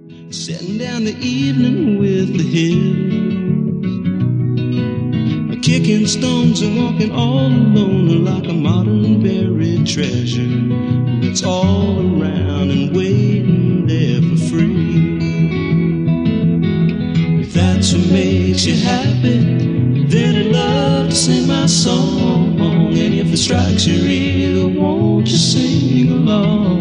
Setting down the evening with the hills, kicking stones and walking all alone like a modern buried treasure that's all around and waiting there for free. If that's what makes you happy, then I'd love to sing my song. And if it strikes your ear, won't you sing along?